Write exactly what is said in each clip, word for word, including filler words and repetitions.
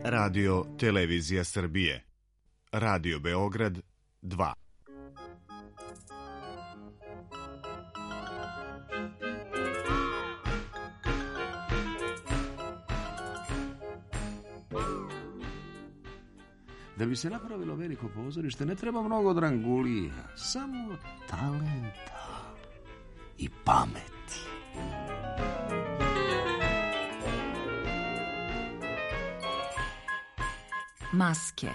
Radio Televizija Srbije. Radio Beograd dva. Da bi se napravilo veliko pozorište ne treba mnogo drangulija, samo talenta i pameti. Maske.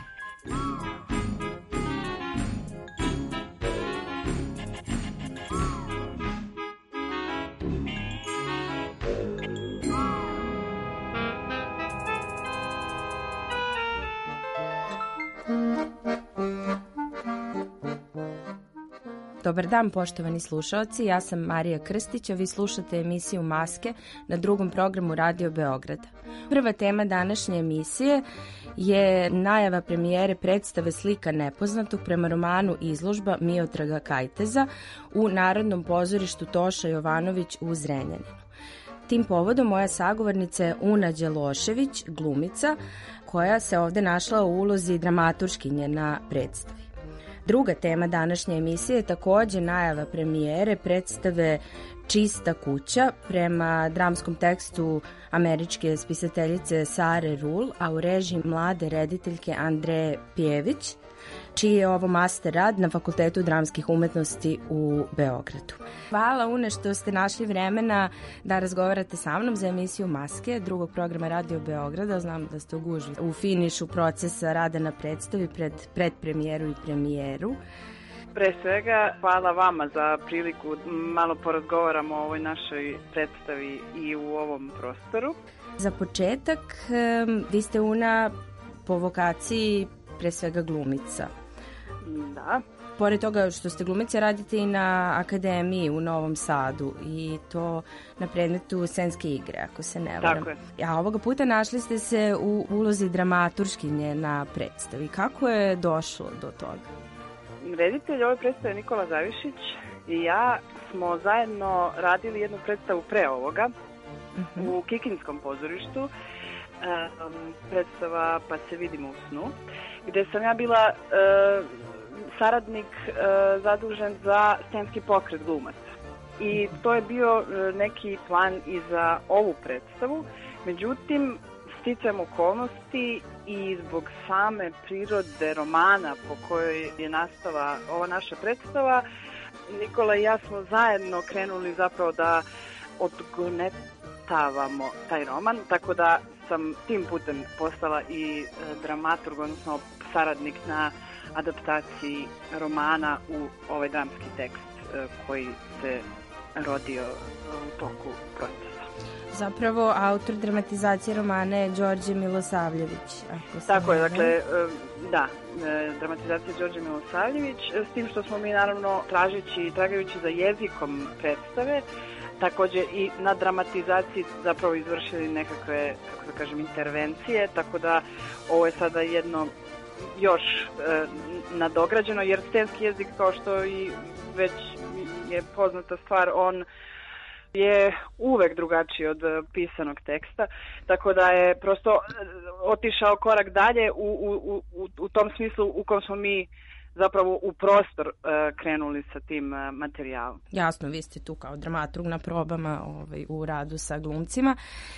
Dobar dan, poštovani slušaoci, ja sam Marija Krstić, a vi slušate emisiju Maske na drugom programu Radio Beograda. Prva tema današnje emisije je najava premijere predstave Slika nepoznatog prema romanu Izložba Miodraga Kajteza u Narodnom pozorištu Toša Jovanović u Zrenjaninu. Tim povodom moja sagovornica je Una Đelošević, glumica, koja se ovde našla u ulozi dramaturškinje na predstavi. Druga tema današnje emisije je takođe najava premijere predstave Čista kuća prema dramskom tekstu američke spisateljice Sare Ruhl, a u režiji mlade rediteljke Andreje Pjević, čiji je ovo master rad na Fakultetu dramskih umetnosti u Beogradu. Hvala, Une, što ste našli vremena da razgovarate sa mnom za emisiju Maske, drugog programa Radio Beograda. Znam da ste u gužvi u finišu procesa rada na predstavi pred predpremijeru i premijeru. Pre svega, hvala vama za priliku malo porazgovaramo o ovoj našoj predstavi i u ovom prostoru. Za početak, vi ste, Una, po vokaciji pre svega glumica. Da. Pored toga što ste glumica, radite i na akademiji u Novom Sadu i to na predmetu scenske igre, ako se ne varam. Tako je. A ovoga puta našli ste se u ulozi dramaturškinje na predstavi. Kako je došlo do toga? Reditelj ove predstave Nikola Zavišić i ja smo zajedno radili jednu predstavu pre ovoga uh-huh. u Kikinskom pozorištu. Um, predstava Pa se vidimo u snu, gde sam ja bila uh, saradnik uh, zadužen za scenski pokret glumaca. I to je bio uh, neki plan i za ovu predstavu. Međutim, sticajem okolnosti i zbog same prirode romana po kojoj je nastala ova naša predstava, Nikola i ja smo zajedno krenuli zapravo da odgonetavamo taj roman, tako da sam tim putem postala i dramaturg, odnosno saradnik na adaptaciji romana u ovaj dramski tekst koji se rodio u toku procesa. Zapravo, autor dramatizacije romana je Đorđe Milosavljević. Ako Tako je, dakle, da, dramatizacija Đorđe Milosavljević, s tim što smo mi naravno tražeći i tragajući za jezikom predstave, takođe i na dramatizaciji zapravo izvršili nekakve, kako da kažem, intervencije, tako da ovo je sada jedno još e, nadograđeno, jer scenski jezik, kao što i već je poznata stvar, on je uvek drugačiji od pisanog teksta, tako da je prosto otišao korak dalje u, u, u, u tom smislu u kom smo mi zapravo u prostor uh, krenuli sa tim uh, materijalom. Jasno, vi ste tu kao dramaturg na probama ovaj, u radu sa glumcima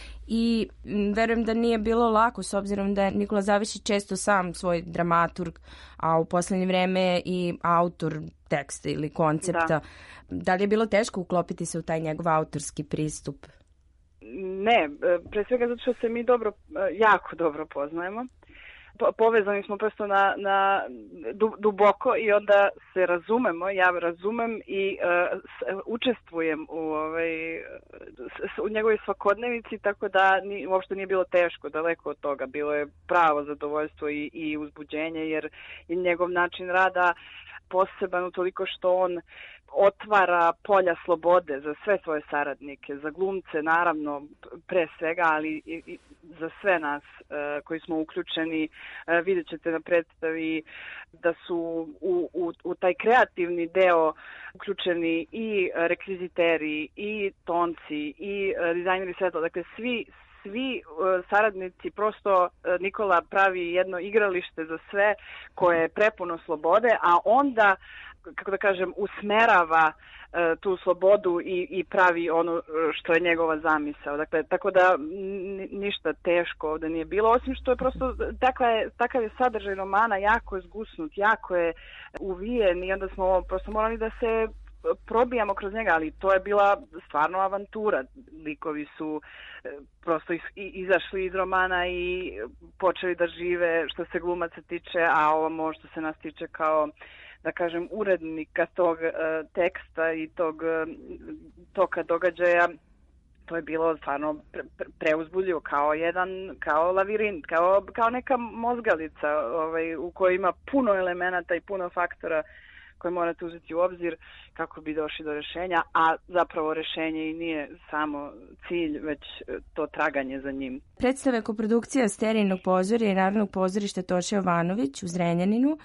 i m, verujem da nije bilo lako s obzirom da je Nikola Zavišić često sam svoj dramaturg, a u poslednje vreme i autor teksta ili koncepta. Da. Da li je bilo teško uklopiti se u taj njegov autorski pristup? Ne, pre svega zato što se mi dobro, jako dobro poznajemo. Povezani smo prosto na, na duboko i onda se razumemo, ja razumem i uh, učestvujem u, ovaj, u njegovoj svakodnevici, tako da ni, uopšte nije bilo teško, daleko od toga. Bilo je pravo zadovoljstvo i, i uzbuđenje, jer je njegov način rada poseban utoliko što on otvara polja slobode za sve svoje saradnike, za glumce naravno pre svega, ali i, i za sve nas e, koji smo uključeni. E, vidjet ćete na predstavi da su u, u, u taj kreativni deo uključeni i rekviziteri, i tonci, i dizajneri svetla, dakle svi svi uh, saradnici, prosto uh, Nikola pravi jedno igralište za sve koje je prepuno slobode, a onda, kako da kažem, usmerava uh, tu slobodu i, i pravi ono što je njegova zamisao. Dakle, tako da ništa teško ovde nije bilo, osim što je prosto takav je, takav je sadržaj romana, jako je zgusnut, jako je uvijen i onda smo prosto morali da se probijamo kroz njega, ali to je bila stvarno avantura. Likovi su prosto izašli iz romana i počeli da žive što se glumaca tiče, a ovo što se nas tiče kao, da kažem, urednika tog uh, teksta i tog uh, toka događaja, to je bilo stvarno pre, pre, preuzbudljivo, kao jedan, kao lavirint, kao, kao neka mozgalica ovaj, u kojoj ima puno elemenata i puno faktora koje morate uzeti u obzir kako bi došli do rešenja, a zapravo rešenje i nije samo cilj, već to traganje za njim. Predstava je koprodukcija Sterijnog pozorja i Narodnog pozorišta Toša Jovanović u Zrenjaninu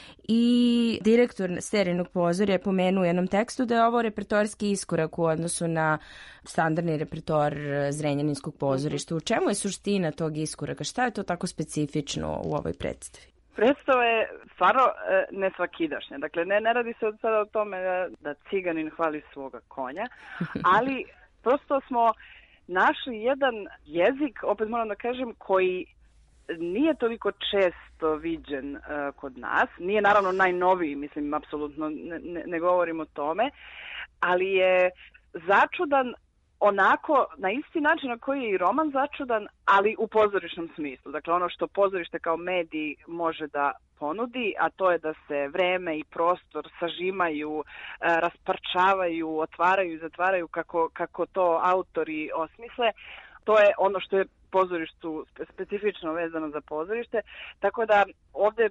i direktor Sterijnog pozorja je pomenuo u jednom tekstu da je ovo repertoarski iskorak u odnosu na standardni repertoar Zrenjaninskog pozorišta. U čemu je suština tog iskoraka? Šta je to tako specifično u ovoj predstavi? Predstava je stvarno e, nesvakidašnja. Dakle, ne, ne radi se od sada o tome da, da ciganin hvali svoga konja, ali prosto smo našli jedan jezik, opet moram da kažem, koji nije toliko često viđen uh, kod nas. Nije naravno najnoviji, mislim, apsolutno ne, ne, ne govorim o tome, ali je začudan onako, na isti način na koji je i roman začudan, ali u pozorišnom smislu. Dakle, ono što pozorište kao medij može da ponudi, a to je da se vreme i prostor sažimaju, rasparčavaju, otvaraju i zatvaraju kako, kako to autori osmisle. To je ono što je pozorištu specifično vezano za pozorište, tako da ovde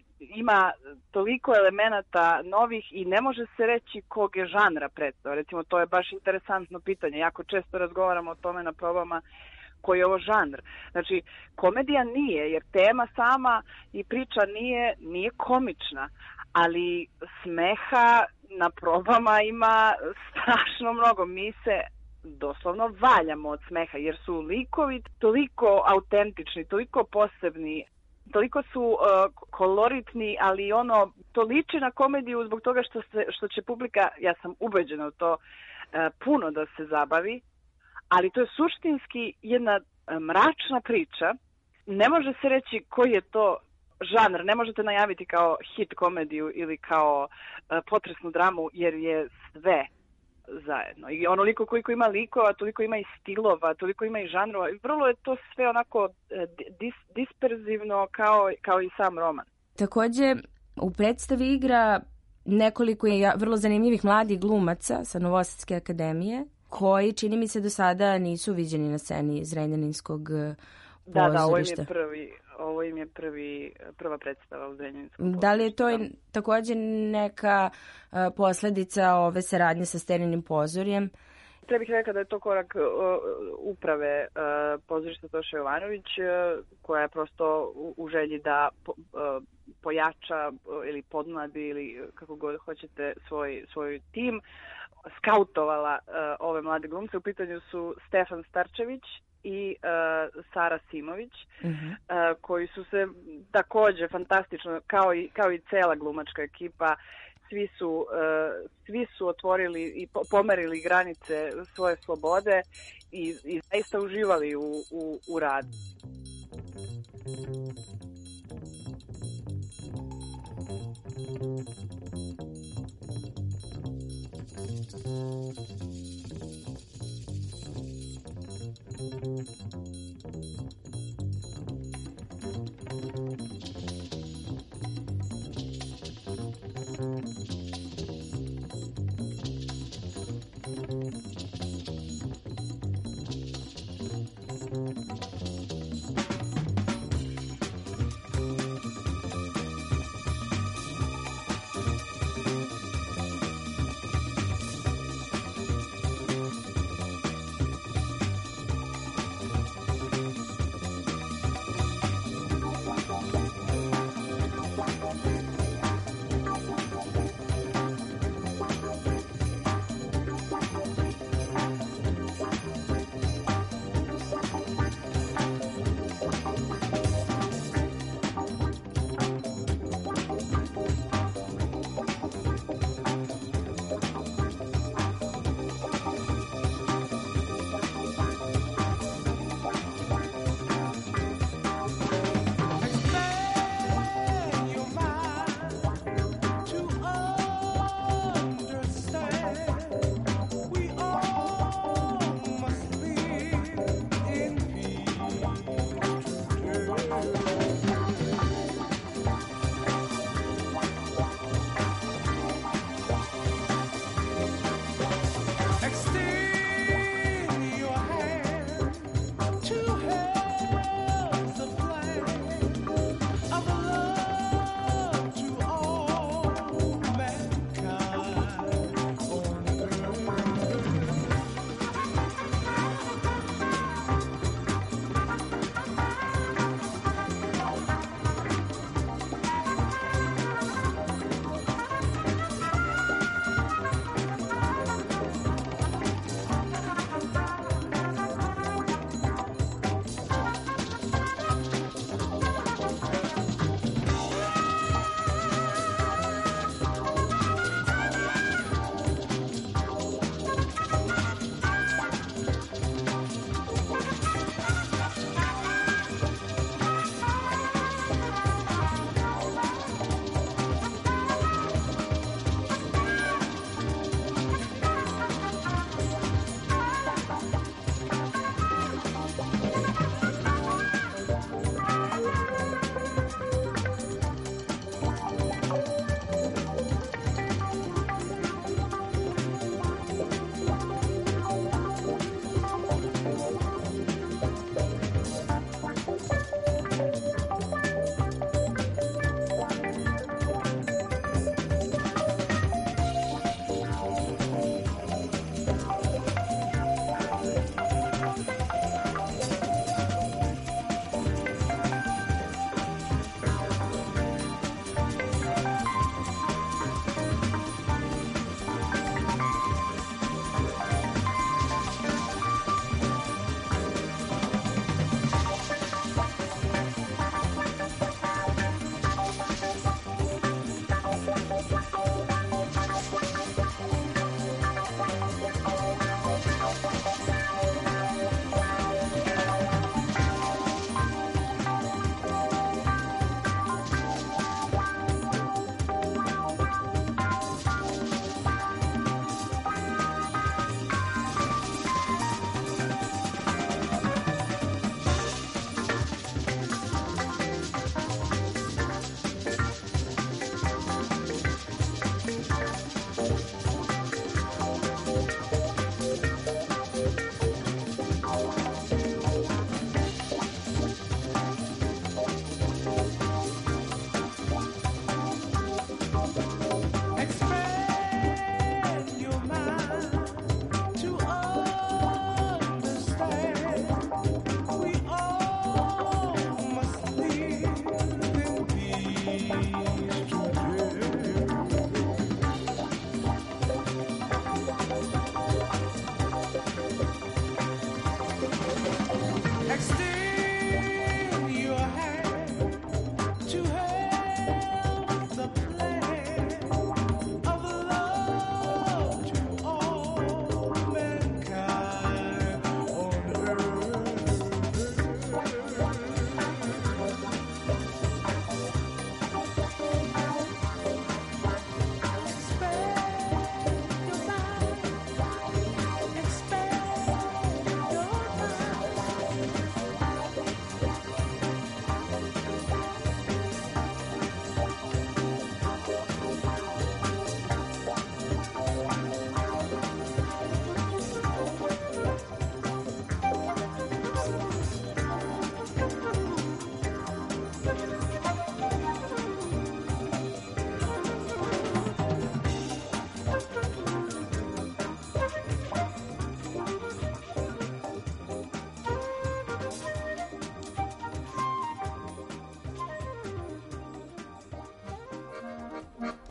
ima toliko elemenata novih i ne može se reći kog je žanra predstava. Recimo, to je baš interesantno pitanje. Jako često razgovaramo o tome na probama koji je ovo žanr. Znači, komedija nije, jer tema sama i priča nije, nije komična, ali smeha na probama ima strašno mnogo. Mi se doslovno valjamo od smeha, jer su likovi toliko autentični, toliko posebni, toliko su uh, koloritni, ali ono, to liči na komediju zbog toga što, se, što će publika, ja sam ubeđena u to, uh, puno da se zabavi, ali to je suštinski jedna uh, mračna priča. Ne može se reći koji je to žanr, ne možete najaviti kao hit komediju ili kao uh, potresnu dramu, jer je sve zajedno. I onoliko koliko ima likova, toliko ima i stilova, toliko ima i žanrova. I vrlo je to sve onako dis, disperzivno kao, kao i sam roman. Takođe, u predstavi igra nekoliko vrlo zanimljivih mladih glumaca sa Novosadske akademije, koji, čini mi se, do sada nisu viđeni na sceni Zrenjaninskog pozorišta. Da, da, ovo im je prvi, ovo im je prvi, prva predstava u Zrenjaninskom pozorištu. Da li je to i takođe neka uh, posledica ove saradnje sa Sterijnim pozorjem? Treba bih rekla da je to korak uh, uprave uh, pozorišta Toša Jovanović, uh, koja je prosto u, u želji da po, uh, pojača uh, ili podmladi ili kako god hoćete svoj, svoj tim, skautovala uh, ove mlade glumce. U pitanju su Stefan Starčević i uh, Sara Simović, uh-huh. uh, koji su se takođe fantastično, kao i, kao i cela glumačka ekipa, svi su, uh, svi su otvorili i po, pomerili granice svoje slobode i, i zaista uživali u, u, u radu.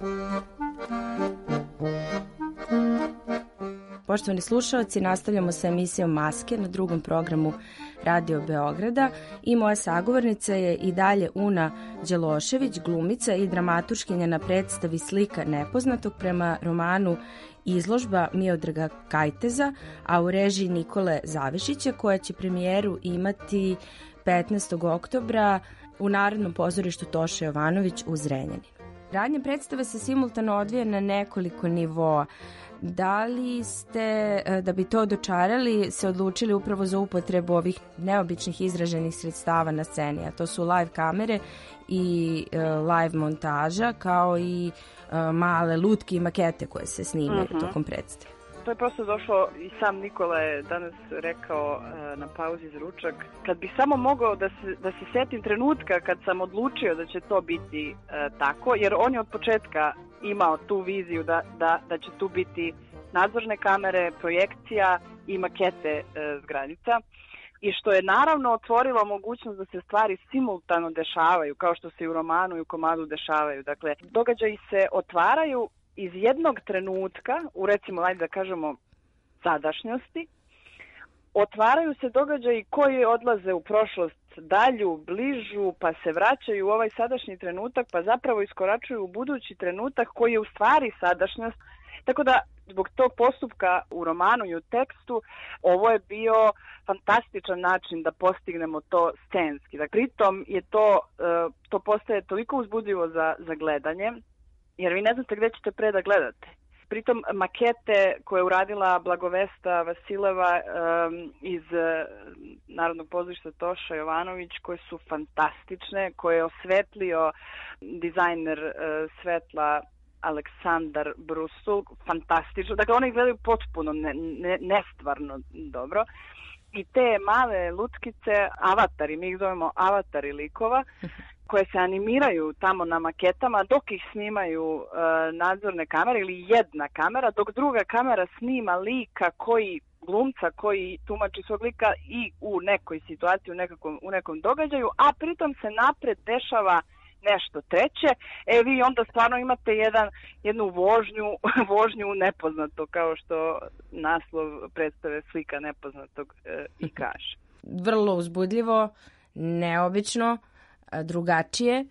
Poštovani slušalci, nastavljamo sa emisijom Maske na drugom programu Radio Beograda i moja sagovornica je i dalje Una Đelošević, glumica i dramaturškinja na predstavi Slika nepoznatog prema romanu Izložba Miodraga Kajteza, a u režiji Nikole Zavišića, koja će premijeru imati petnaestog oktobra u Narodnom pozorištu Toša Jovanović u Zrenjaninu. Radnje predstave se simultano odvija na nekoliko nivoa. Da li ste, da bi to dočarali, se odlučili upravo za upotrebu ovih neobičnih izraženih sredstava na sceni, a to su live kamere i live montaža, kao i male lutke i makete koje se snimaju uh-huh. tokom predstave? To je prosto došlo, i sam Nikola je danas rekao e, na pauzi za ručak, kad bi samo mogao da se, da se setim trenutka kad sam odlučio da će to biti e, tako, jer on je od početka imao tu viziju da, da, da će tu biti nadzorne kamere, projekcija i makete e, zgradica, i što je naravno otvorilo mogućnost da se stvari simultano dešavaju, kao što se i u romanu i u komadu dešavaju. Dakle, događaji se otvaraju iz jednog trenutka, u recimo, ajde da kažemo, sadašnjosti, otvaraju se događaji koji odlaze u prošlost dalju, bližu, pa se vraćaju u ovaj sadašnji trenutak, pa zapravo iskoračuju u budući trenutak koji je u stvari sadašnjost. Tako da, zbog tog postupka u romanu i u tekstu, ovo je bio fantastičan način da postignemo to scenski. Dakle, pritom je to, to postaje toliko uzbudljivo za, za gledanje, jer vi ne znate gde ćete pre da gledate. Pritom makete koje je uradila Blagovesta Vasileva um, iz uh, Narodnog pozorišta Toša Jovanović, koje su fantastične, koje je osvetlio dizajner uh, svetla Aleksandar Brusul, fantastično. Dakle, one gledaju potpuno ne, ne, nestvarno dobro. I te male lutkice, avatari, mi ih zovemo avatari likova, koje se animiraju tamo na maketama dok ih snimaju e, nadzorne kamere ili jedna kamera, dok druga kamera snima lika koji, glumca koji tumači svog lika i u nekoj situaciji, u, nekakvom, u nekom događaju, a pritom se napred dešava nešto treće. E vi onda stvarno imate jedan, jednu vožnju, vožnju u nepoznato, kao što naslov predstave Slika nepoznatog e, i kaže. Vrlo uzbudljivo, neobično, drugačije.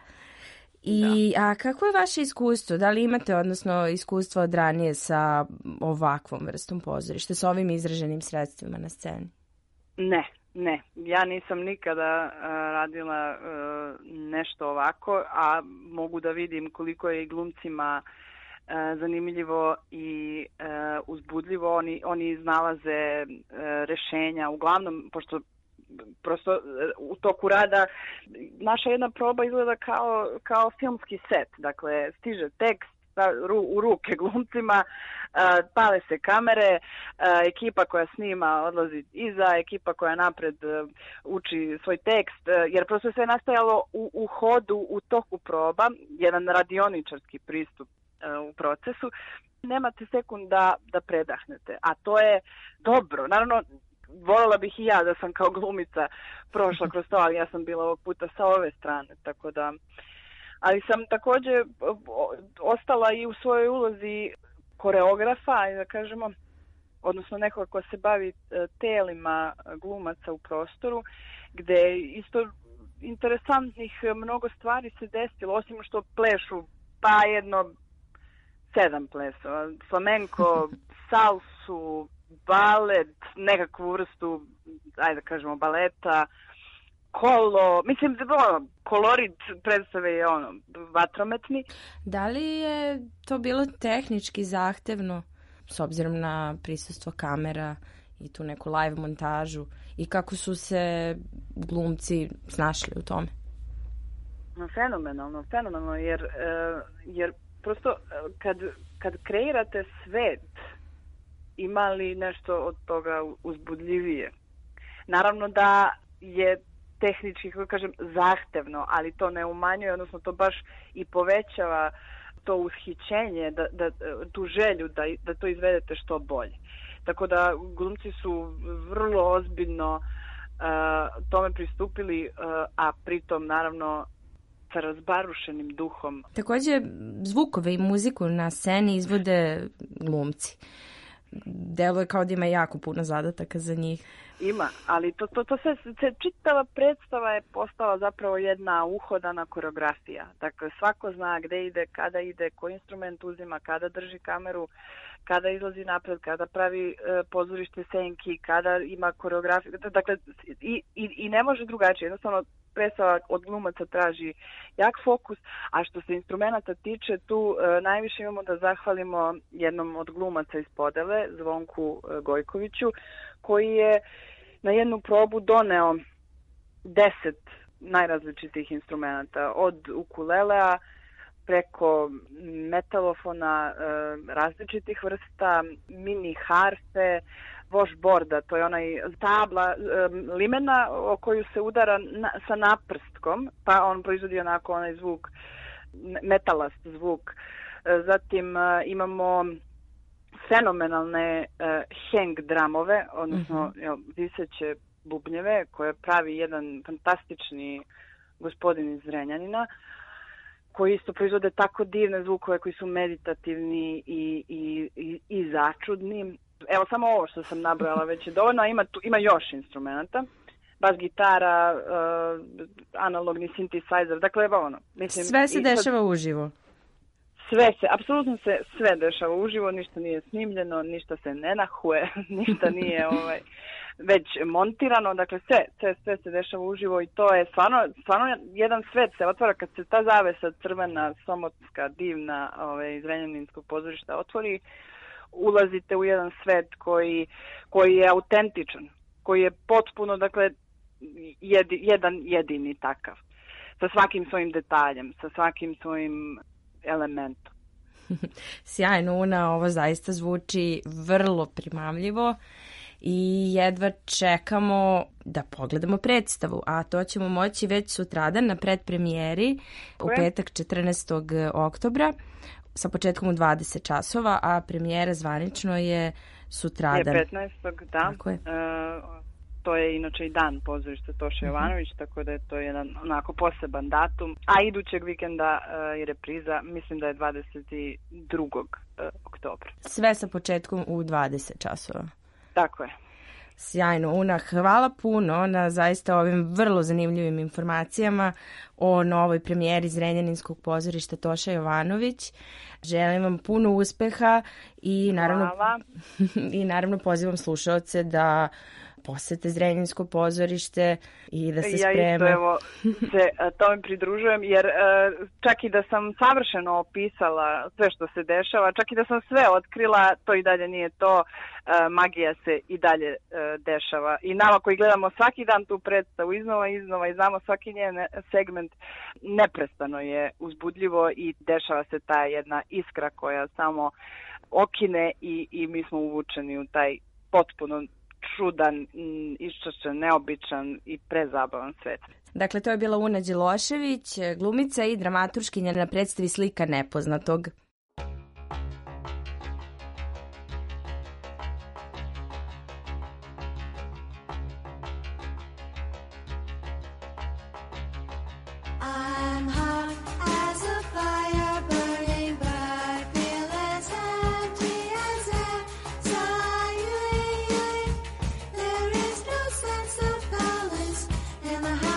I, a kako je vaše iskustvo? Da li imate, odnosno, iskustvo od ranije sa ovakvom vrstom pozorišta, sa ovim izraženim sredstvima na sceni? Ne, ne. Ja nisam nikada uh, radila uh, nešto ovako, a mogu da vidim koliko je i glumcima uh, zanimljivo i uh, uzbudljivo. Oni, oni iznalaze uh, rešenja, uglavnom, pošto prosto u toku rada naša jedna proba izgleda kao, kao filmski set. Dakle, stiže tekst u ruke glumcima, pale se kamere, ekipa koja snima odlazi iza, ekipa koja napred uči svoj tekst, jer prosto je sve nastajalo u, u hodu, u toku proba, jedan radioničarski pristup u procesu. Nemate sekund da, da predahnete, a to je dobro. Naravno, voljela bih i ja da sam kao glumica prošla kroz to, ali ja sam bila ovog puta sa ove strane, tako da... Ali sam također ostala i u svojoj ulozi koreografa, da kažemo, odnosno nekoga ko se bavi telima glumaca u prostoru, gde isto interesantnih mnogo stvari se desilo, osim što plešu pa jedno sedam plesova, flamenko, salsu, balet, nekakvu vrstu, ajde da kažemo, baleta, kolo, mislim da ono, kolorit predstave je ono, vatrometni. Da li je to bilo tehnički zahtevno, s obzirom na prisustvo kamera i tu neku live montažu, i kako su se glumci snašli u tome? No, fenomenalno, fenomenalno, jer, jer prosto kad, kad kreirate svet, ima li nešto od toga uzbudljivije? Naravno da je tehnički, kako kažem, zahtevno, ali to ne umanjuje, odnosno to baš i povećava to ushićenje, da, da, tu želju da, da to izvedete što bolje. Tako da glumci su vrlo ozbiljno uh, tome pristupili, uh, a pritom naravno sa razbarušenim duhom. Također, zvukove i muziku na sceni izvode glumci. Deluje kao da ima jako puno zadataka za njih. Ima, ali to, to, to se, se čitava predstava je postala zapravo jedna uhodana koreografija. Dakle, svako zna gde ide, kada ide, koji instrument uzima, kada drži kameru, kada izlazi napred, kada pravi e, pozorište senki, kada ima koreografiju. Dakle, i, i, i ne može drugačije. Jednostavno, predstava od glumaca traži jak fokus, a što se instrumenta tiče, tu e, najviše imamo da zahvalimo jednom od glumaca iz Podele, Zvonku e, Gojkoviću, koji je na jednu probu doneo deset najrazličitih instrumenta, od ukulelea preko metalofona e, različitih vrsta, mini harfe, washboarda, to je onaj tabla e, limena o koju se udara na, sa naprstkom, pa on proizvodi onako onaj zvuk, metalast zvuk. E, zatim e, imamo fenomenalne uh, hang dramove, odnosno mm-hmm. jel, viseće bubnjeve, koje pravi jedan fantastični gospodin iz Zrenjanina, koji isto proizvode tako divne zvukove koji su meditativni i, i, i, i začudni. Evo, samo ovo što sam nabrojala već je dovoljno, a ima, tu, ima još instrumenta. Bas gitara, uh, analogni synthesizer, dakle, evo ono. Mislim, sve se dešava sad uživo. Sve se, apsolutno se sve dešava uživo, ništa nije snimljeno, ništa se ne nahuje, ništa nije ovaj, već montirano, dakle sve, sve, sve se dešava uživo i to je stvarno, stvarno jedan svet se otvara kad se ta zavesa crvena, somotska, divna ovaj, iz Zrenjaninskog pozorišta otvori, ulazite u jedan svet koji, koji je autentičan, koji je potpuno, dakle, jedi, jedan jedini takav, sa svakim svojim detaljem, sa svakim svojim elementom. Sjajno, Una, ovo zaista zvuči vrlo primamljivo i jedva čekamo da pogledamo predstavu, a to ćemo moći već sutradan na predpremijeri u petak četrnaestog oktobra sa početkom u dvadeset časova, a premijera zvanično je sutradan. Je petnaestog da. Tako je. Uh, To je inače i dan pozorišta Toša Jovanović, mm-hmm. tako da je to jedan onako poseban datum. A idućeg vikenda uh, je repriza, mislim da je dvadeset drugog oktobra. Sve sa početkom u dvadeset časova. Tako je. Sjajno, Una, hvala puno na zaista ovim vrlo zanimljivim informacijama o novoj premijeri Zrenjaninskog pozorišta Toša Jovanović. Želim vam puno uspeha i naravno, i naravno pozivam slušaoce da posete Zrenjaninsko pozorište i da se spreme. Ja isto evo se tome pridružujem, jer čak i da sam savršeno opisala sve što se dešava, čak i da sam sve otkrila, to i dalje nije to, magija se i dalje dešava. I nama koji gledamo svaki dan tu predstavu iznova i iznova i znamo svaki njen segment, neprestano je uzbudljivo i dešava se ta jedna iskra koja samo okine i, i mi smo uvučeni u taj potpuno čudan, iščašćen, neobičan i prezabavan svet. Dakle, to je bila Una Đelošević, glumica i dramaturškinja na predstavi Slika nepoznatog.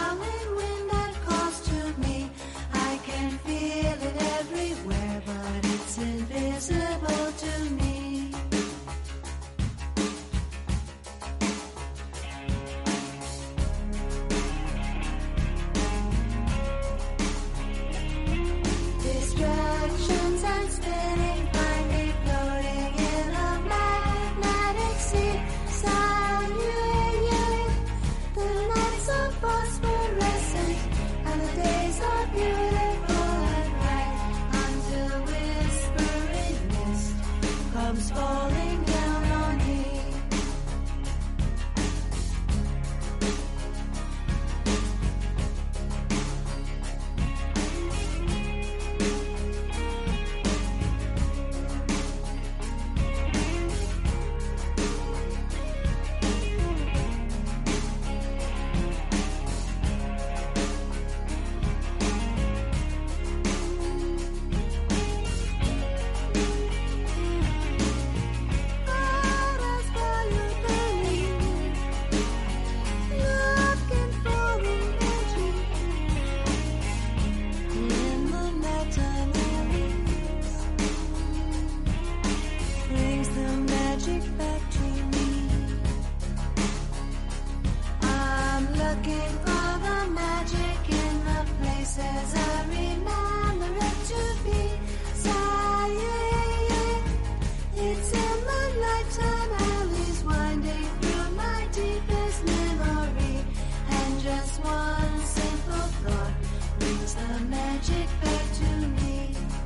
Feel it everywhere, but magic back to me.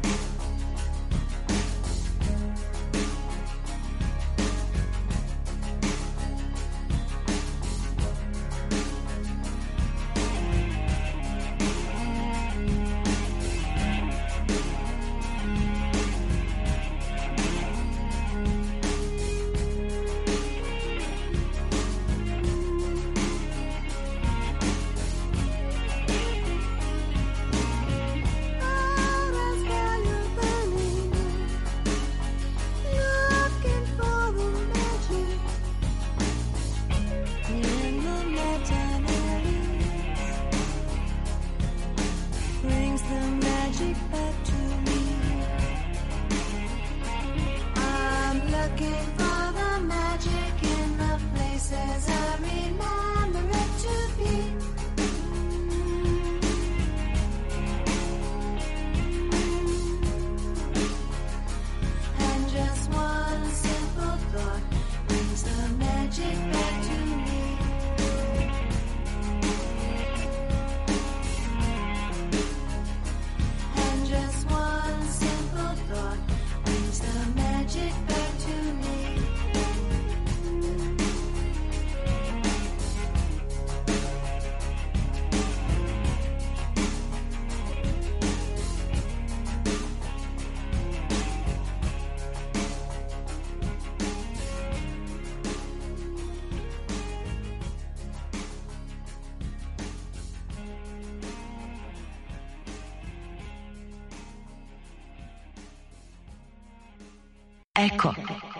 Eko.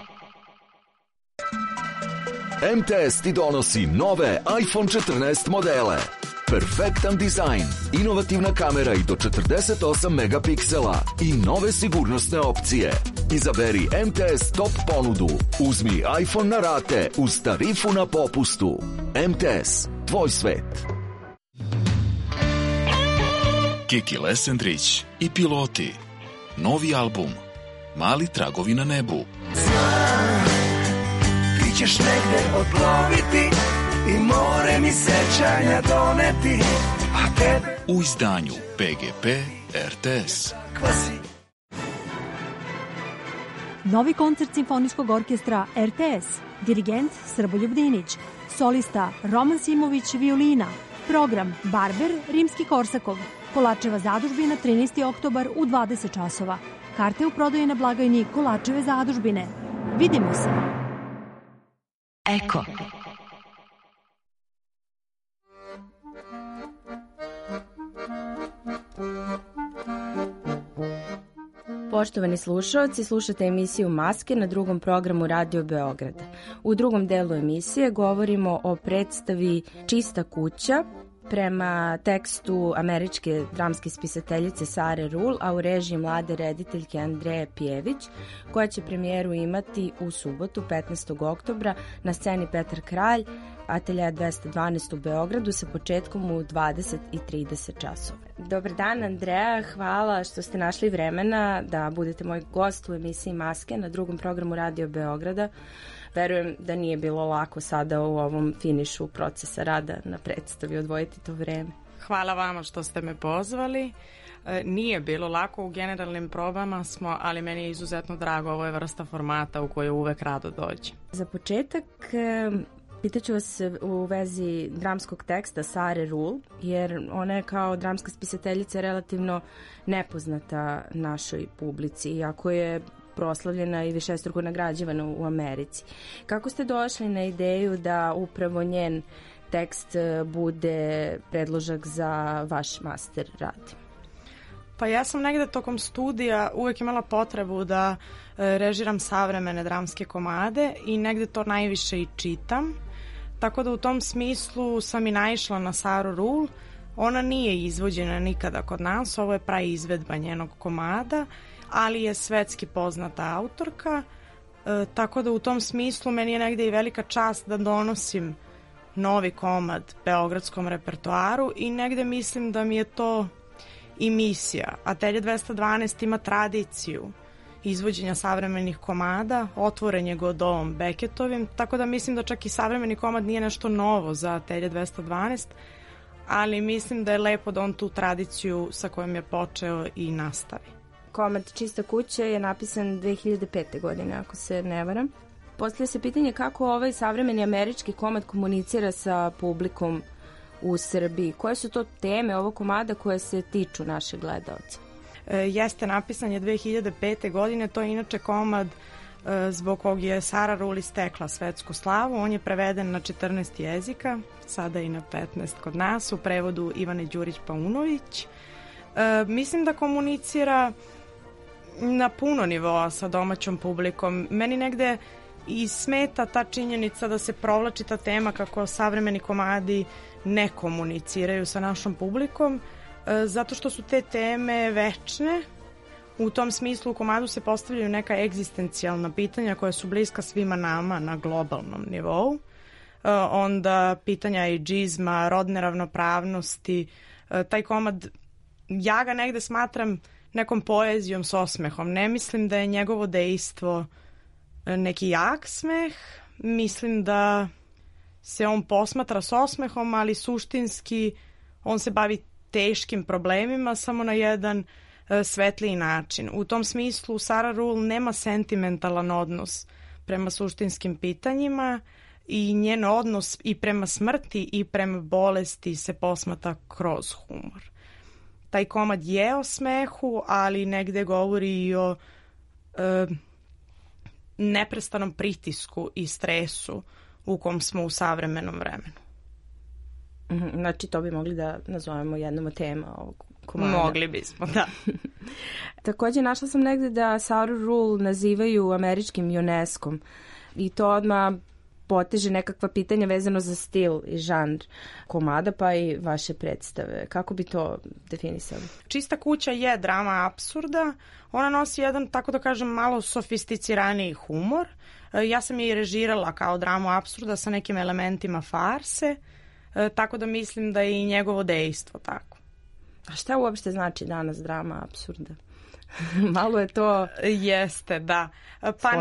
M T S ti donosi nove iPhone četrnaest modele. Perfektan dizajn, inovativna kamera i do četrdeset osam megapiksela i nove sigurnosne opcije. Izaberi M T S top ponudu. Uzmi iPhone na rate uz tarifu na popustu. M T S, tvoj svet. Kiki Lesendrić i Piloti. Novi album Mali tragovi na nebu. Znam, ti ćeš negde odploviti i more mi sećanja doneti, a tebe u izdanju P G P R T S. Novi koncert Simfonijskog orkestra R T S, dirigent Srboljub Dinić, solista Roman Simović violina, program Barber Rimski-Korsakov, Kolačeva zadužbina trinaesti oktobar u dvadeset časova. Karte u prodaji na blagajni Kolačeve zadužbine. Vidimo se! Eko. Poštovani slušalci, slušate emisiju Maske na drugom programu Radio Beograd. U drugom delu emisije govorimo o predstavi Čista kuća, prema tekstu američke dramske spisateljice Sare Ruhl, a u režiji mlade rediteljke Andreje Pjević, koja će premijeru imati u subotu petnaestog oktobra na sceni Petar Kralj, Atelje dvesta dvanaest u Beogradu sa početkom u dvadeset i trideset časova. Dobar dan, Andreja, hvala što ste našli vremena da budete moj gost u emisiji Maske na drugom programu Radio Beograda. Verujem da nije bilo lako sada u ovom finišu procesa rada na predstavi odvojiti to vreme. Hvala vama što ste me pozvali. E, nije bilo lako, u generalnim probama smo, ali meni je izuzetno drago, ovo je vrsta formata u kojoj uvek rado dođem. Za početak, e, pitaću vas u vezi dramskog teksta Sare Ruhl, jer ona je kao dramska spisateljica relativno nepoznata našoj publici, iako je proslavljena i višestruko nagrađivana u Americi. Kako ste došli na ideju da upravo njen tekst bude predložak za vaš master rad? Pa ja sam negde tokom studija uvek imala potrebu da e, režiram savremene dramske komade i negde to najviše i čitam. Tako da u tom smislu sam i naišla na Saru Ruhl. Ona nije izvođena nikada kod nas, ovo je praizvedba njenog komada, ali je svetski poznata autorka, e, tako da u tom smislu meni je negde i velika čast da donosim novi komad beogradskom repertoaru i negde mislim da mi je to i misija. Atelje dvesta dvanaest ima tradiciju izvođenja savremenih komada, otvoren je Godovom Beketovim, tako da mislim da čak i savremeni komad nije nešto novo za Atelje dvesta dvanaest, ali mislim da je lepo da on tu tradiciju sa kojom je počeo i nastavi. Komad Čista kuća je napisan dve hiljade pete. godine, ako se ne varam. Postavlja se pitanje kako ovaj savremeni američki komad komunicira sa publikom u Srbiji. Koje su to teme ovog komada koje se tiču naših gledalca? E, jeste, napisan je dve hiljade pete. godine, to je inače komad e, zbog kog je Sara Rulli stekla svetsku slavu. On je preveden na četrnaest jezika, sada i na petnaest kod nas, u prevodu Ivane Đurić-Paunović. E, mislim da komunicira na puno nivoa sa domaćom publikom. Meni negde i smeta ta činjenica da se provlači ta tema kako savremeni komadi ne komuniciraju sa našom publikom, e, zato što su te teme večne. U tom smislu u komadu se postavljaju neka egzistencijalna pitanja koja su bliska svima nama na globalnom nivou. E, onda pitanja ageizma, rodne ravnopravnosti. E, taj komad, ja ga negde smatram nekom poezijom s osmehom. Ne mislim da je njegovo dejstvo neki jak smeh. Mislim da se on posmatra s osmehom, ali suštinski on se bavi teškim problemima samo na jedan e, svetliji način. U tom smislu Sara Rulli nema sentimentalan odnos prema suštinskim pitanjima i njen odnos i prema smrti i prema bolesti se posmatra kroz humor. Taj komad je o smehu, ali negde govori i o e, neprestanom pritisku i stresu u kom smo u savremenom vremenu. Znači, to bi mogli da nazovemo jednom od tema ovog komada. Mogli bismo, da. Takođe, našla sam negde da Saru Rulli nazivaju američkim UNESCO-om i to odmah poteže nekakva pitanja vezano za stil i žanr komada, pa i vaše predstave. Kako bi to definisali? Čista kuća je drama apsurda. Ona nosi jedan, tako da kažem, malo sofisticiraniji humor. Ja sam je i režirala kao dramu apsurda sa nekim elementima farse, tako da mislim da je i njegovo dejstvo tako. A šta uopšte znači danas drama apsurda? Malo je to... Jeste, da. Pa,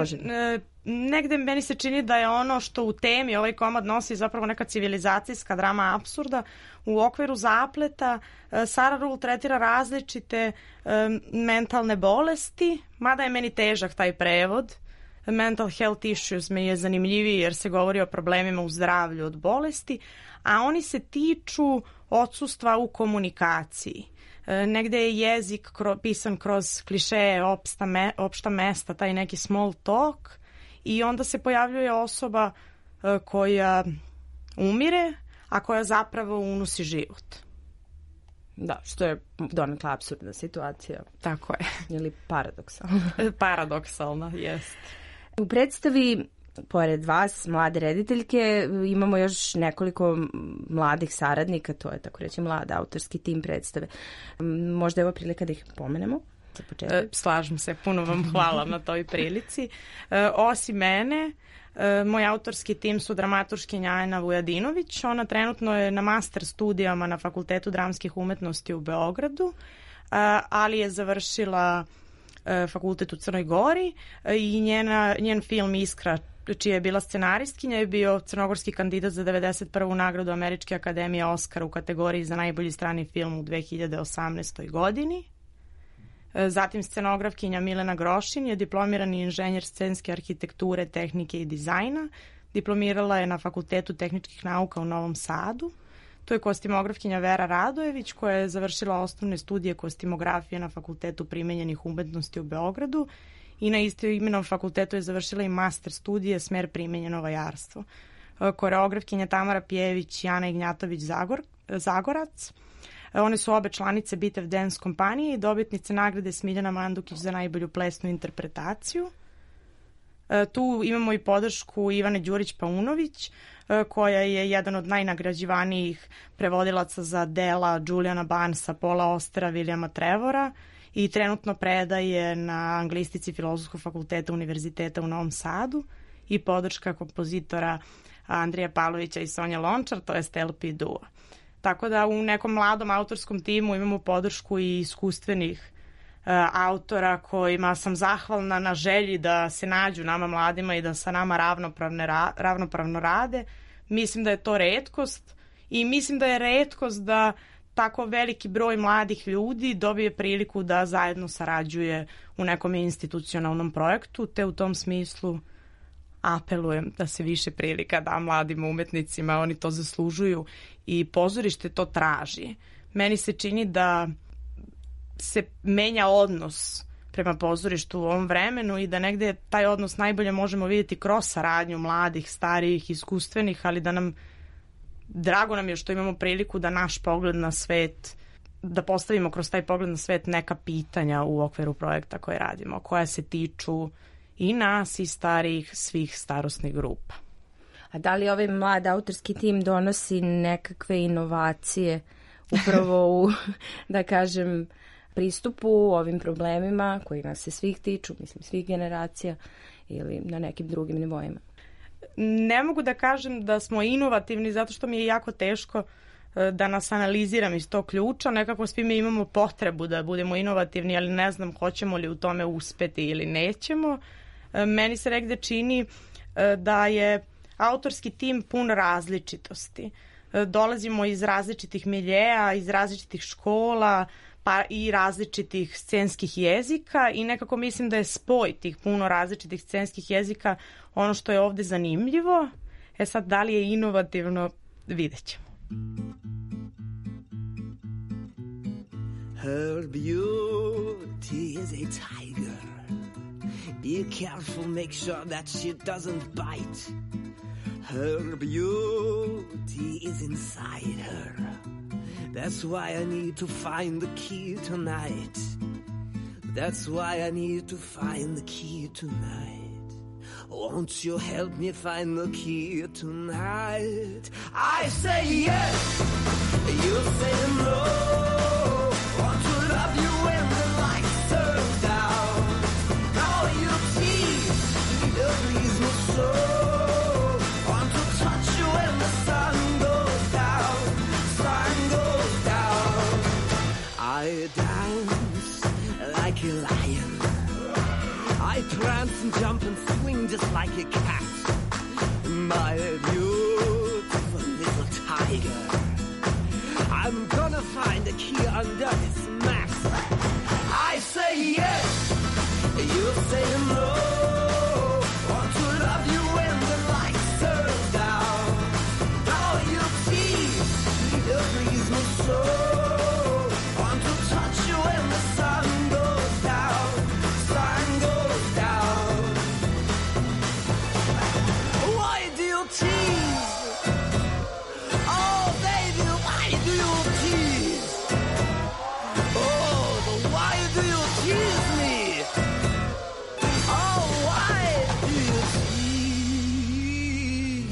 negde meni se čini da je ono što u temi ovaj komad nosi zapravo neka civilizacijska drama apsurda. U okviru zapleta Sara Rulli tretira različite um, mentalne bolesti, mada je meni težak taj prevod. Mental health issues mi je zanimljiviji jer se govori o problemima u zdravlju od bolesti, a oni se tiču odsustva u komunikaciji. E, negde je jezik kro, pisan kroz klišeje, opšta, me, opšta mesta, taj neki small talk, i onda se pojavljuje osoba e, koja umire, a koja zapravo unosi život. Da, što je donekle apsurdna situacija. Tako je. Ili paradoksalna. Paradoksalna, jest. U predstavi, pored vas, mlade rediteljke, imamo još nekoliko mladih saradnika, to je tako reći mlad autorski tim predstave. Možda je ovo prilika da ih pomenemo za početak? E, slažem se, puno vam hvala na toj prilici. E, osim mene, e, moj autorski tim su dramaturškinja Ana Vujadinović. Ona trenutno je na master studijama na Fakultetu dramskih umetnosti u Beogradu, a, ali je završila fakultet u Crnoj Gori i njena, njen film Iskra, čija je bila scenaristkinja, je bio crnogorski kandidat za devedeset prvu nagradu Američke akademije Oskar u kategoriji za najbolji strani film u dve hiljade osamnaestoj. godini. Zatim scenografkinja Milena Grošin je diplomirani inženjer scenske arhitekture, tehnike i dizajna. Diplomirala je na Fakultetu tehničkih nauka u Novom Sadu. To je kostimografkinja Vera Radojević, koja je završila osnovne studije kostimografije na Fakultetu primenjenih umetnosti u Beogradu i na istoimenom fakultetu je završila i master studije smer primenjeno vajarstvo. Koreografkinja Tamara Pjević i Ana Ignjatović Zagor, Zagorac. One su obe članice Bitev Dance kompanije i dobitnice nagrade Smiljana Mandukić za najbolju plesnu interpretaciju. Tu imamo i podršku Ivane Đurić-Paunović, koja je jedan od najnagrađivanijih prevodilaca za dela Juliana Barnesa, Paula Austera, Williama Trevora i trenutno predaje na anglistici Filozofskog fakulteta Univerziteta u Novom Sadu, i podrška kompozitora Andrija Pavlovića i Sonja Lončar, to je L P duo. Tako da u nekom mladom autorskom timu imamo podršku i iskustvenih autora kojima sam zahvalna na želji da se nađu nama mladima i da sa nama ravnopravne, ravnopravno rade. Mislim da je to retkost I mislim da je retkost da tako veliki broj mladih ljudi dobije priliku da zajedno sarađuje u nekom institucionalnom projektu, te u tom smislu apelujem da se više prilika da mladim umetnicima, oni to zaslužuju i pozorište to traži. Meni se čini da se menja odnos prema pozorištu u ovom vremenu i da negde taj odnos najbolje možemo vidjeti kroz saradnju mladih, starijih, iskustvenih, ali da nam, drago nam je što imamo priliku da naš pogled na svet, da postavimo kroz taj pogled na svet neka pitanja u okviru projekta koje radimo, koja se tiču i nas i starijih, svih starosnih grupa. A da li ovaj mlad autorski tim donosi nekakve inovacije upravo u, da kažem, pristupu ovim problemima koji nas se svih tiču, mislim svih generacija ili na nekim drugim nivoima? Ne mogu da kažem da smo inovativni zato što mi je jako teško da nas analiziram iz tog ključa. Nekako svi mi imamo potrebu da budemo inovativni, ali ne znam hoćemo li u tome uspeti ili nećemo. Meni se negde čini da je autorski tim pun različitosti. Dolazimo iz različitih miljeja, iz različitih škola, pa i različitih scenskih jezika i nekako mislim da je spoj tih puno različitih scenskih jezika ono što je ovde zanimljivo. E sad, da li je inovativno, vidjet ćemo. Her beauty is a tiger. Be careful, make sure that she doesn't bite. Her beauty is inside her. That's why I need to find the key tonight. That's why I need to find the key tonight. Won't you help me find the key tonight? I say yes, you say no. Want to love you when the lights turn down. Now you tease, you please me so. Want to touch you when the sun goes down. Sun goes down. I dance like a lion. I prance and jump and swing just like a cat. My beautiful little tiger. I'm gonna find the key under this mat. I say yes, you say no. Want to love you when the lights turn down. Now you tease, you please me so. Want to touch you when the sun goes down. Sun goes down. Why do you tease? Oh baby, why do you tease? Oh, but why do you tease me? Oh, why do you tease?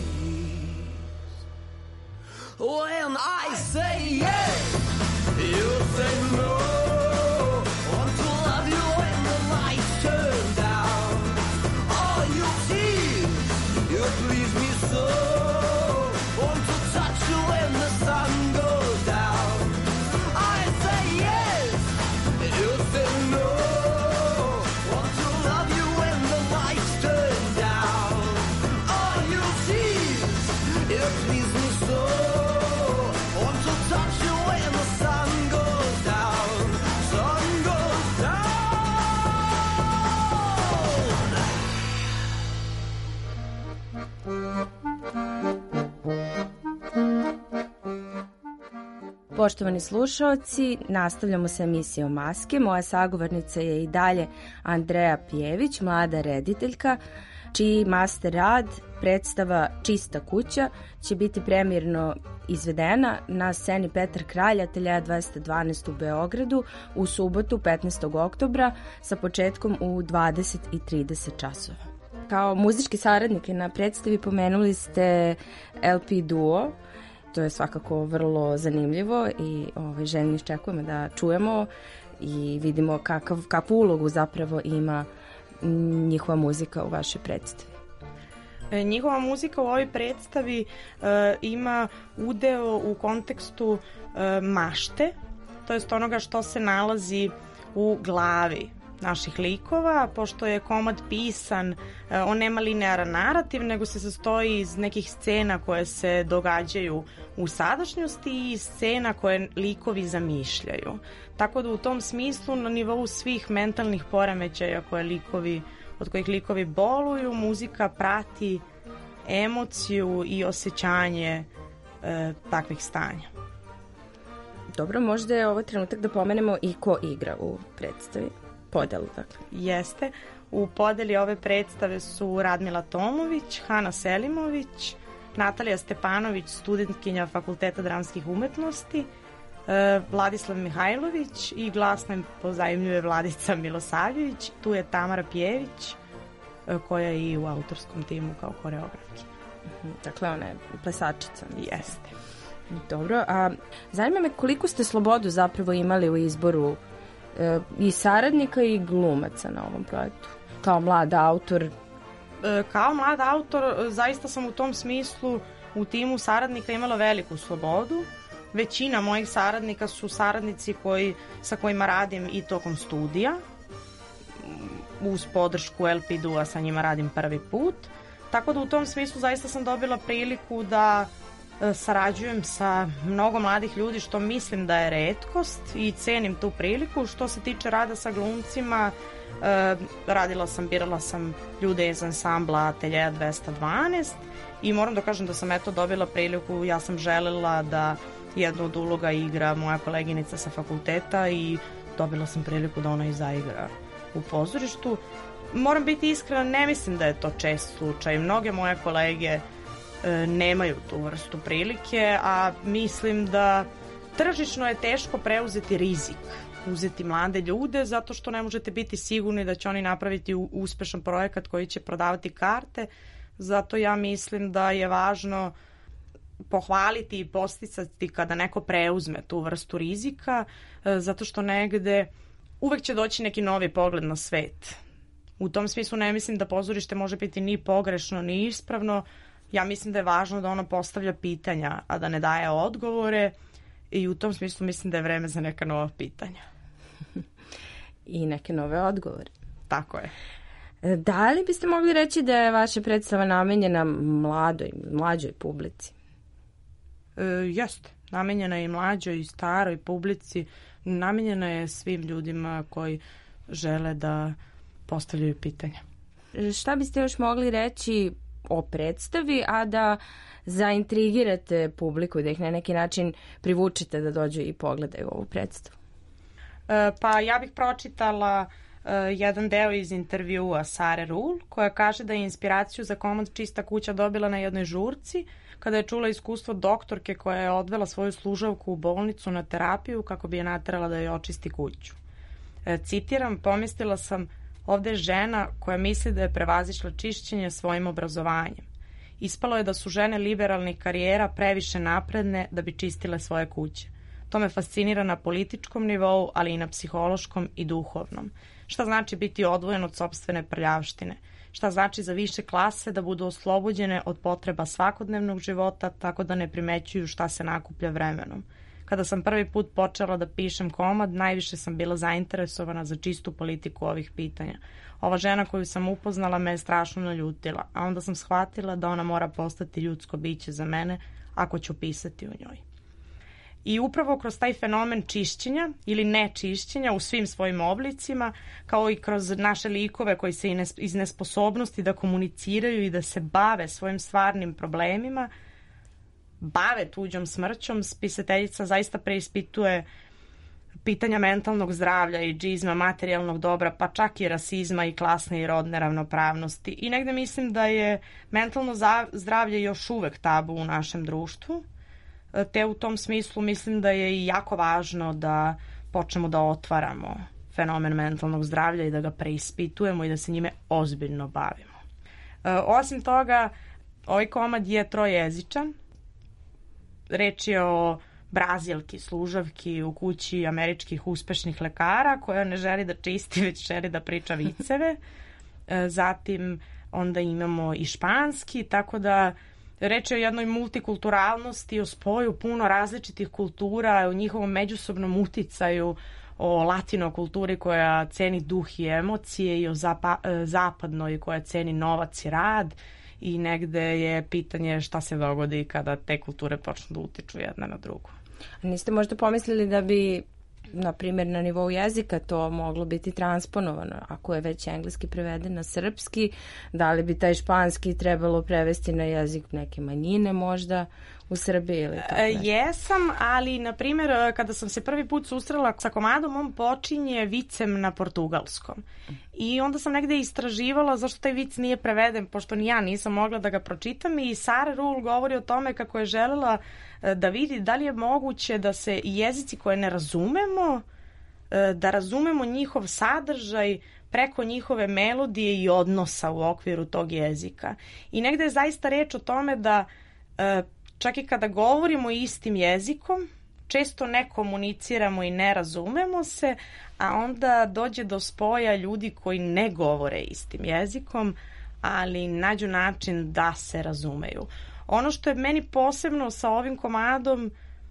When I say yes, you say no. Want to love you when the lights turn down. Oh, you tease, you please me so. Want to touch you when the sun goes down. I say yes, you say no. Want to love you when the lights turn down. Oh, you tease, you please me so. Want to touch you when the sun goes down. Sun goes Poštovani slušaoci, nastavljamo sa emisijom Maske. Moja sagovornica je i dalje Andreja Pjević, mlada rediteljka, čiji master rad, predstava Čista kuća, će biti premijerno izvedena na sceni Petar Kralj, ateljeja dvesta dvanaest u Beogradu u subotu petnaestog oktobra sa početkom u dvadeset i trideset časova. Kao muzički saradnik na predstavi pomenuli ste el pe duo. To je svakako vrlo zanimljivo i ovaj, željno iščekujemo da čujemo i vidimo kakav, kakvu ulogu zapravo ima njihova muzika u vašoj predstavi. Njihova muzika u ovoj predstavi e, ima udeo u kontekstu e, mašte, to jest onoga što se nalazi u glavi naših likova, pošto je komad pisan, on nema linearan narativ, nego se sastoji iz nekih scena koje se događaju u sadašnjosti i scena koje likovi zamišljaju. Tako da u tom smislu na nivou svih mentalnih poremećaja koje likovi, od kojih likovi boluju, muzika prati emociju i osjećanje e, takvih stanja. Dobro, možda je ovo trenutak da pomenemo i ko igra u predstavi. Podelu, dakle. Jeste. U podeli ove predstave su Radmila Tomović, Hana Selimović, Natalija Stepanović, studentkinja Fakulteta dramskih umetnosti, Vladislav Mihajlović i glas nam pozajmljuje Vladica Milosavljević. Tu je Tamara Pjević, koja je i u autorskom timu kao koreografki. Dakle, ona je plesačica. Jeste. Dobro, a zanima me koliko ste slobodu zapravo imali u izboru e, i saradnika i glumaca na ovom projektu? Kao mlad autor? E, kao mlad autor, zaista sam u tom smislu u timu saradnika imala veliku slobodu. Većina mojih saradnika su saradnici koji, sa kojima radim i tokom studija. Uz podršku L P D U-a sa njima radim prvi put. Tako da u tom smislu zaista sam dobila priliku da sarađujem sa mnogo mladih ljudi, što mislim da je retkost i cenim tu priliku. Što se tiče rada sa glumcima, eh, radila sam, birala sam ljude iz ansambla Ateljeja dvesta dvanaest i moram da kažem da sam eto dobila priliku. Ja sam želela da jednu od uloga igra moja koleginica sa fakulteta i dobila sam priliku da ona i zaigra u pozorištu. Moram biti iskrena, ne mislim da je to čest slučaj. Mnoge moje kolege nemaju tu vrstu prilike, a mislim da tržišno je teško preuzeti rizik, uzeti mlade ljude, zato što ne možete biti sigurni da će oni napraviti uspešan projekat koji će prodavati karte. Zato ja mislim da je važno pohvaliti i posticati kada neko preuzme tu vrstu rizika, zato što negde uvek će doći neki novi pogled na svet. U tom smislu ne mislim da pozorište može biti ni pogrešno, ni ispravno. Ja mislim da je važno da ono postavlja pitanja, a da ne daje odgovore, i u tom smislu mislim da je vreme za neka nova pitanja. I neke nove odgovore. Tako je. Da li biste mogli reći da je vaša predstava namenjena mladoj, mlađoj publici? E, jeste. Namenjena je i mlađoj i staroj publici. Namenjena je svim ljudima koji žele da postavljaju pitanja. Šta biste još mogli reći o predstavi, a da zaintrigirate publiku, da ih na neki način privučite da dođu i pogledaju ovu predstavu? E, pa ja bih pročitala e, jedan deo iz intervjua Sare Rul, koja kaže da je inspiraciju za komad Čista kuća dobila na jednoj žurci, kada je čula iskustvo doktorke koja je odvela svoju služavku u bolnicu na terapiju kako bi je naterala da joj očisti kuću. E, citiram, pomislila sam: ovde je žena koja misli da je prevazišla čišćenje svojim obrazovanjem. Ispalo je da su žene liberalnih karijera previše napredne da bi čistile svoje kuće. To me fascinira na političkom nivou, ali i na psihološkom i duhovnom. Šta znači biti odvojen od sopstvene prljavštine? Šta znači za više klase da budu oslobođene od potreba svakodnevnog života tako da ne primećuju šta se nakuplja vremenom? Kada sam prvi put počela da pišem komad, najviše sam bila zainteresovana za čistu politiku ovih pitanja. Ova žena koju sam upoznala me je strašno naljutila, a onda sam shvatila da ona mora postati ljudsko biće za mene ako ću pisati o njoj. I upravo kroz taj fenomen čišćenja ili nečišćenja u svim svojim oblicima, kao i kroz naše likove koji se iz nesposobnosti da komuniciraju i da se bave svojim stvarnim problemima, bave tuđom smrćom, spisateljica zaista preispituje pitanja mentalnog zdravlja i džizma, materijalnog dobra, pa čak i rasizma i klasne i rodne ravnopravnosti. I negde mislim da je mentalno zdravlje još uvek tabu u našem društvu, te u tom smislu mislim da je i jako važno da počnemo da otvaramo fenomen mentalnog zdravlja i da ga preispitujemo i da se njime ozbiljno bavimo. Osim toga, ovaj komad je trojezičan. Reč je o Brazilki, služavki u kući američkih uspešnih lekara koja ne želi da čisti, već želi da priča viceve. Zatim onda imamo i španski, tako da reč je o jednoj multikulturalnosti, o spoju puno različitih kultura, o njihovom međusobnom uticaju, o latino kulturi koja ceni duh i emocije i o zapa, zapadnoj koja ceni novac i rad i negde je pitanje šta se dogodi kada te kulture počnu da utiču jedna na drugu. A niste možda pomislili da bi, na primjer, na nivou jezika to moglo biti transponovano? Ako je već engleski preveden na srpski, da li bi taj španski trebalo prevesti na jezik neke manjine možda u Srbiji ili tako nešto? Jesam, ali na primjer kada sam se prvi put susrela sa komadom, on počinje vicem na portugalskom. I onda sam negde istraživala zašto taj vic nije preveden, pošto ni ja nisam mogla da ga pročitam, i Sara Rule govori o tome kako je želela da vidi da li je moguće da se jezici koje ne razumemo, da razumemo njihov sadržaj preko njihove melodije i odnosa u okviru tog jezika. I negde je zaista reč o tome da čak i kada govorimo istim jezikom, često ne komuniciramo i ne razumemo se, a onda dođe do spoja ljudi koji ne govore istim jezikom, ali nađu način da se razumeju. Ono što je meni posebno sa ovim komadom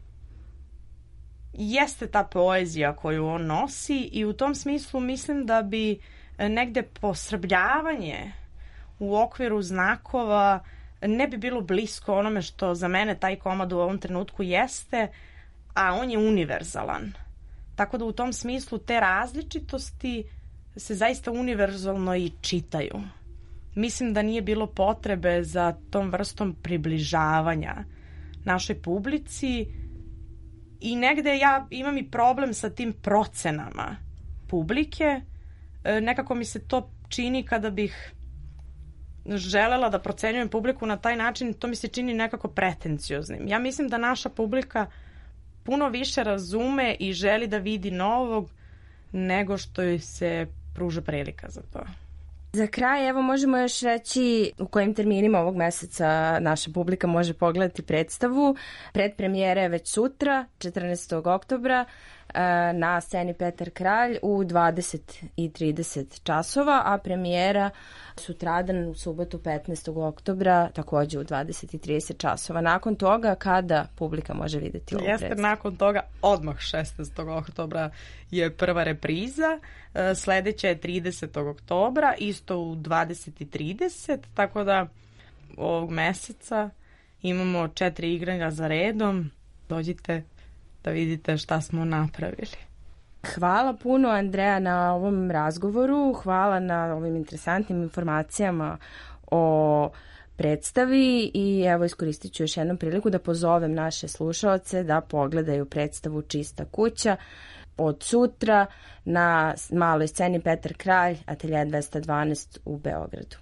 jeste ta poezija koju on nosi, i u tom smislu mislim da bi negde posrbljavanje u okviru znakova ne bi bilo blisko onome što za mene taj komad u ovom trenutku jeste, a on je univerzalan. Tako da u tom smislu te različitosti se zaista univerzalno i čitaju. Mislim da nije bilo potrebe za tom vrstom približavanja našoj publici, i negde ja imam i problem sa tim procenama publike. Nekako mi se to čini kada bih želela da procenjujem publiku na taj način, to mi se čini nekako pretencioznim. Ja mislim da naša publika puno više razume i želi da vidi novog nego što joj se pruža prilika za to. Za kraj, evo, možemo još reći u kojim terminima ovog meseca naša publika može pogledati predstavu. Predpremijera je već sutra, četrnaestog oktobra, na sceni Petar Kralj u dvadeset i trideset časova, a premijera sutradan u subotu petnaestog oktobra takođe u dvadeset i trideset časova. Nakon toga, kada publika može vidjeti ovu predstavu? Jeste, nakon toga odmah šesnaestog oktobra je prva repriza, sledeća je tridesetog oktobra, isto u dvadeset i trideset, tako da ovog meseca imamo četiri igranja za redom. Dođite da vidite šta smo napravili. Hvala puno, Andreja, na ovom razgovoru. Hvala na ovim interesantnim informacijama o predstavi, i evo iskoristit ću još jednom priliku da pozovem naše slušaoce da pogledaju predstavu Čista kuća od sutra na maloj sceni Petar Kralj, atelje dvesta dvanaest u Beogradu.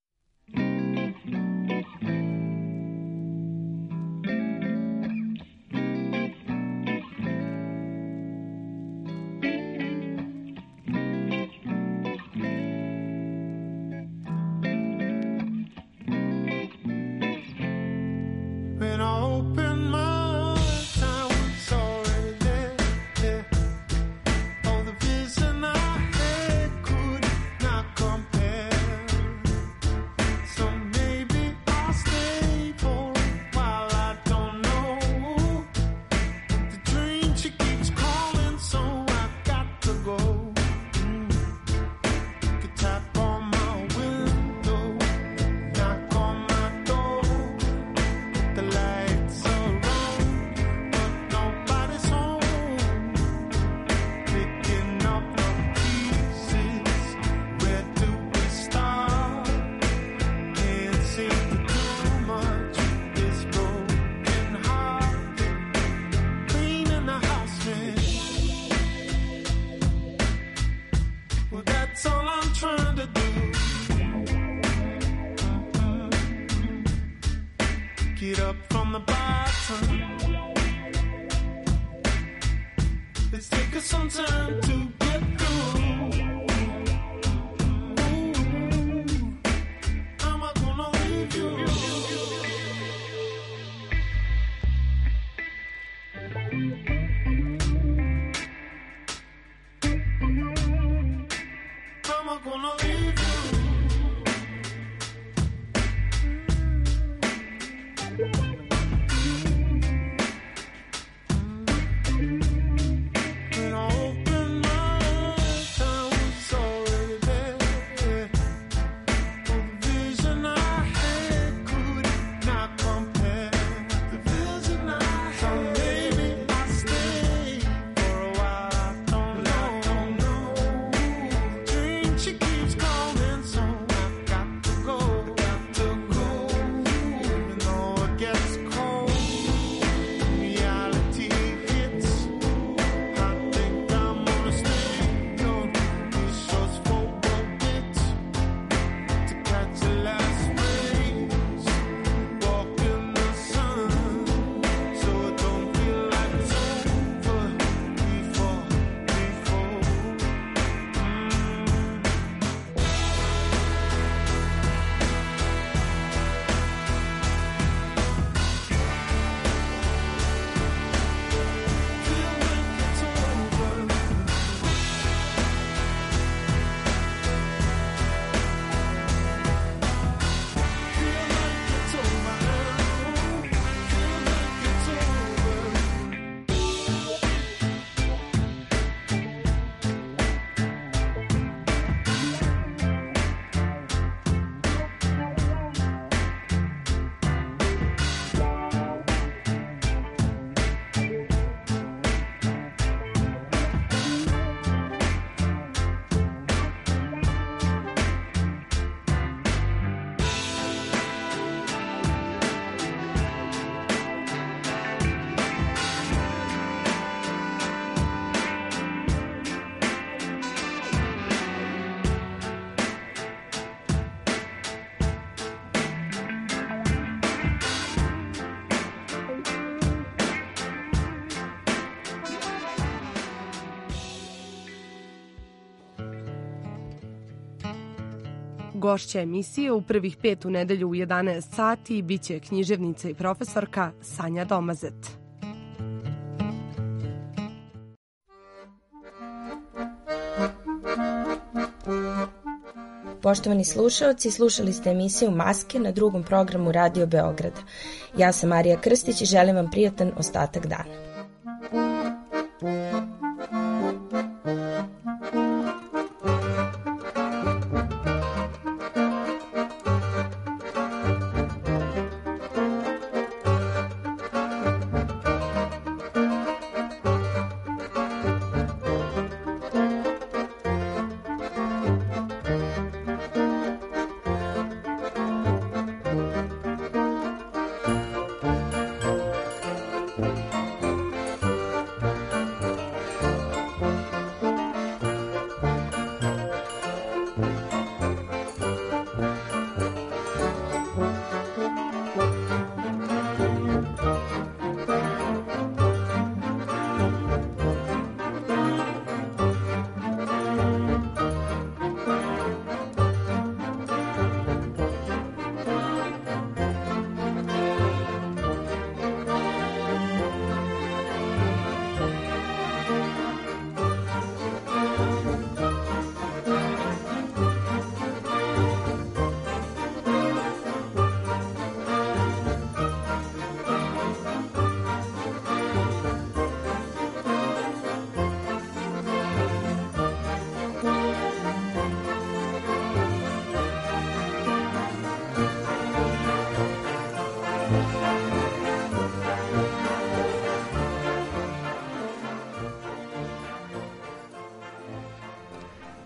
Get up from the bottom. Let's take us some time to get through. Ooh, am I gonna leave you? Am I gonna leave you? When I open Gošća emisije u prvih pet u nedelju u jedanaest sati biće književnica i profesorka Sanja Domazet. Poštovani slušaoci, slušali ste emisiju Maske na drugom programu Radio Beograda. Ja sam Marija Krstić i želim vam prijatan ostatak dana.